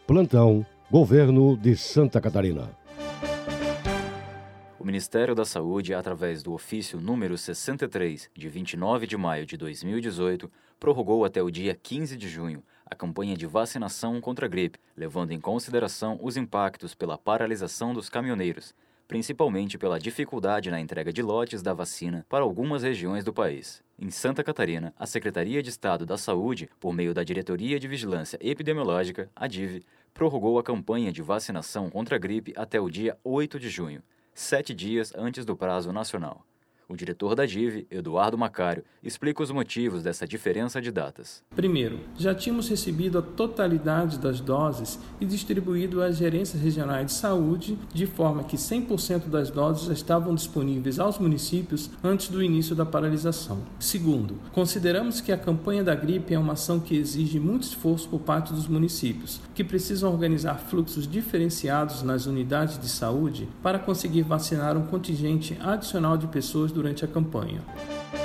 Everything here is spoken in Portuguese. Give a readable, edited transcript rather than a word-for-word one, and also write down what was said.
Plantão Governo de Santa Catarina. O Ministério da Saúde, através do ofício número 63, de 29 de maio de 2018, prorrogou até o dia 15 de junho a campanha de vacinação contra a gripe, levando em consideração os impactos pela paralisação dos caminhoneiros, principalmente pela dificuldade na entrega de lotes da vacina para algumas regiões do país. Em Santa Catarina, a Secretaria de Estado da Saúde, por meio da Diretoria de Vigilância Epidemiológica, a DIV, prorrogou a campanha de vacinação contra a gripe até o dia 8 de junho, 7 dias antes do prazo nacional. O diretor da DIV, Eduardo Macário, explica os motivos dessa diferença de datas. Primeiro, já tínhamos recebido a totalidade das doses e distribuído às gerências regionais de saúde, de forma que 100% das doses já estavam disponíveis aos municípios antes do início da paralisação. Segundo, consideramos que a campanha da gripe é uma ação que exige muito esforço por parte dos municípios, que precisam organizar fluxos diferenciados nas unidades de saúde para conseguir vacinar um contingente adicional de pessoas durante a campanha.